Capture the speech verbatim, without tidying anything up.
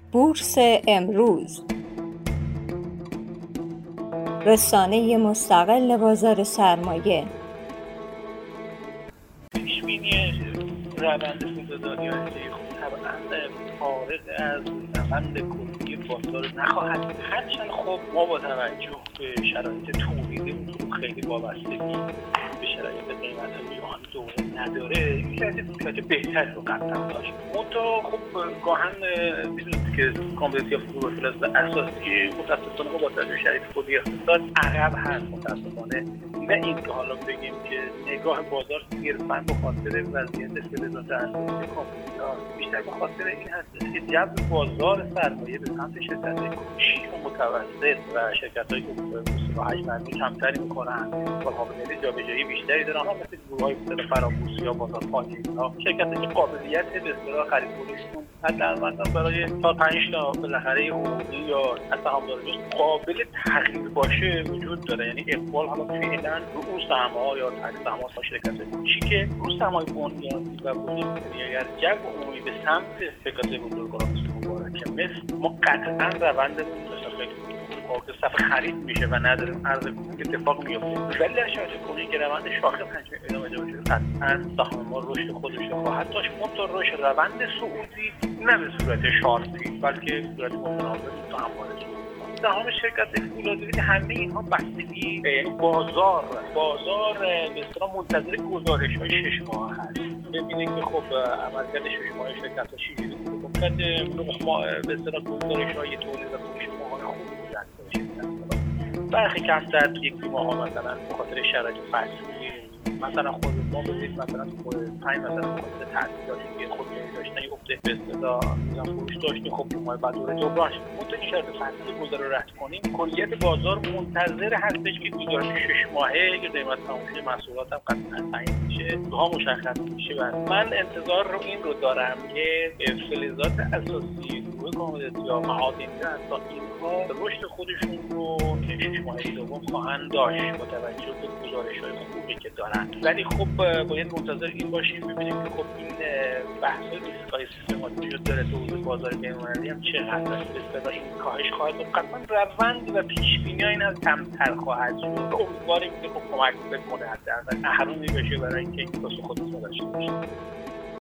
بورس امروز، رسانه مستقل بازار سرمایه. پیشبینی روند سوداوری آینده خب طبعا فارغ از روند کلی بازار نخواهد بود، هرچند خب ما با توجه به شرایط تولیدی خیلی وابستگی به شرایط قیمت‌های جهانی دوره نداره، این شرایط بهتر رو قطعا داشت. منتها خب گاهن می‌دونید که کامپیوتر فروش به اساسی متاسفانه با توجه به شرایط کلی اقتصاد عقب هست متاسفانه. نه اینکه حالا بگیم که نگاه بازار صرفاً به خاطر وضعیت فلزات اساسی کامپیوتر، بیشتر به خاطر این هست که جذب بازار سرمایه به سمت شرکت‌های کوچیک و متوسط و شرکت‌هایی که با حجم عمده کمتری می‌کنن و قابلیت جابجایی بیشتری دارن، ها مثل گروه‌های مثل فرابورسی یا بازار پایه‌ها، شرکت‌هایی که قابلیت به اصطلاح خرید فروششون حداقل برای تا پنج تا بالاخره حقوقی یا سهامدارش قابل تغییر باشه وجود داره. یعنی اقبال حالا فعلا رو اون سهم‌ها یا تک سهم‌ها شرکت‌های کوچیک رو سهم‌های بنیادی و بزرگتری اگر جو عمومی به سمت شرکت‌های بزرگوار مثل مبارکه مثل ما قطعاً روندمون که صف خرید میشه و نداریم عرض اتفاق میفته، ولی در شرایط کنونی که روند شاخص همچنین ادامه داشته باشه قطعاً سهام ما رشد خودش رو خواهد داشت. منتها رشد روند صعودی نه به صورت شارپی بلکه به صورت متناوب تا همواره صعود. سهام شرکت فولادی همه اینها بستگی بازار بازار به اصطلاح منتظر گزارش‌های شش ماه هست. ببینید که خب عملکرد شش ماه شرکت‌ها چجوری بوده. ممکن به اصطلاح گزارش‌های تولید و فروش ماهانه خوب بودن. برخی کمتر یک ماه ها مثلا به خاطر شرایط فصلی مثلا خود ما بزید مثلا خود پنج مثلا خود تعطیلاتی که خود داشتن یه افته به اصطلاح میزان فروش داشتیم، خب که ما بعد دوره جبران شد. منطقه شرایط فصلی گذار رو رد کنیم، کلیت بازار منتظر هستش که گزارش شش ماهه که قیمت تماشای محصولات هم قطعا تعیین میشه، ها مشخص میشه. و من انتظار رو این رو دارم که فلزات اساسی گروه کامودیتی یا معادنی تا اینها رشد خودشون رو شش ماهه دوم خواهند داشت با توجه به گزارش‌های خوبی که دارن. ولی خب باید منتظر این باشیم ببینیم که خب این بحث‌های ریسک‌های سیستماتیک وجود داره تو حوزه بازار بین‌المللی هم چقدر به اصطلاح این کاهش خواهد بود. قطعاً روند و پیش‌بینی این از کمتر خواهد شد. امیدواریم که خب کمک بکنه حداقل اهرمی بشه برای اینکه این پاسخ خودمون داشته باشیم.